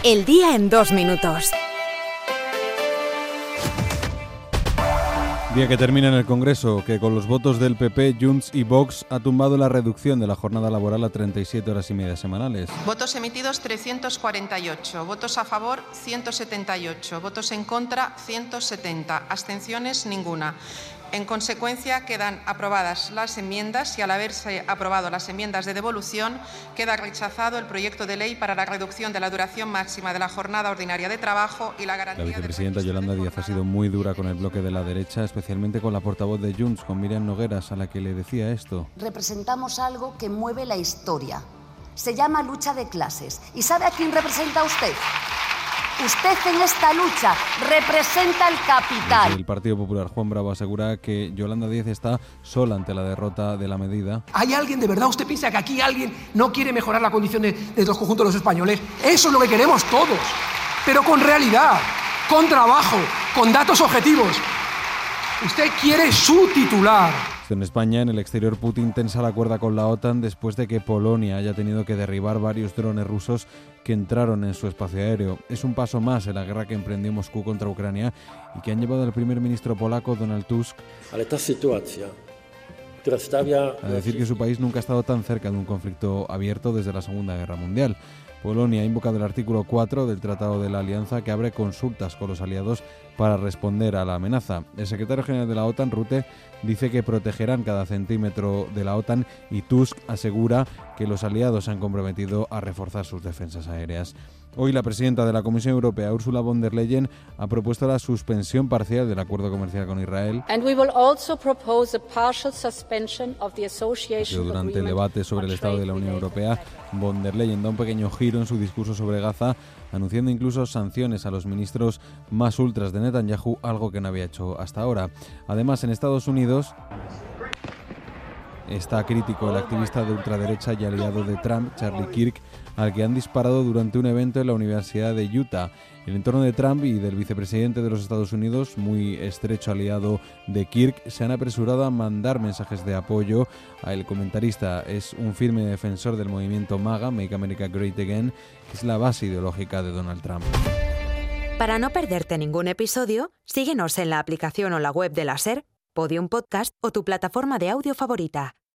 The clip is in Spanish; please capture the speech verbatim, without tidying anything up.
El día en dos minutos. Día que termina en el Congreso, que con los votos del P P, Junts y Vox ha tumbado la reducción de la jornada laboral a treinta y siete horas y media semanales. Votos emitidos trescientos cuarenta y ocho, votos a favor ciento setenta y ocho, votos en contra ciento setenta, abstenciones ninguna. En consecuencia, quedan aprobadas las enmiendas y al haberse aprobado las enmiendas de devolución, queda rechazado el proyecto de ley para la reducción de la duración máxima de la jornada ordinaria de trabajo y la garantía... La vicepresidenta Yolanda Díaz ha sido muy dura con el bloque de la derecha, especialmente con la portavoz de Junts, con Míriam Nogueras, a la que le decía esto. Representamos algo que mueve la historia. Se llama lucha de clases. ¿Y sabe a quién representa usted? Usted en esta lucha representa el capital. Desde el Partido Popular, Juan Bravo asegura que Yolanda Díaz está sola ante la derrota de la medida. ¿Hay alguien de verdad? ¿Usted piensa que aquí alguien no quiere mejorar la condición de, de los conjuntos de los españoles? Eso es lo que queremos todos, pero con realidad, con trabajo, con datos objetivos. Usted quiere su titular. En España, en el exterior, Putin tensa la cuerda con la OTAN después de que Polonia haya tenido que derribar varios drones rusos que entraron en su espacio aéreo. Es un paso más en la guerra que emprendió Moscú contra Ucrania y que han llevado al primer ministro polaco, Donald Tusk, a decir que su país nunca ha estado tan cerca de un conflicto abierto desde la Segunda Guerra Mundial. Polonia ha invocado el artículo cuatro del Tratado de la Alianza, que abre consultas con los aliados para responder a la amenaza. El secretario general de la OTAN, Rutte, dice que protegerán cada centímetro de la OTAN y Tusk asegura que los aliados se han comprometido a reforzar sus defensas aéreas. Hoy la presidenta de la Comisión Europea, Ursula von der Leyen, ha propuesto la suspensión parcial del acuerdo comercial con Israel. And we will also propose a partial suspension of the association Durante el debate sobre el estado de la Unión Europea, von der Leyen da un pequeño giro en su discurso sobre Gaza, anunciando incluso sanciones a los ministros más ultras de Netanyahu, algo que no había hecho hasta ahora. Además, en Estados Unidos está crítico el activista de ultraderecha y aliado de Trump, Charlie Kirk, al que han disparado durante un evento en la Universidad de Utah. El entorno de Trump y del vicepresidente de los Estados Unidos, muy estrecho aliado de Kirk, se han apresurado a mandar mensajes de apoyo. El comentarista es un firme defensor del movimiento MAGA, Make America Great Again, que es la base ideológica de Donald Trump. Para no perderte ningún episodio, síguenos en la aplicación o la web de la SER, Podium Podcast o tu plataforma de audio favorita.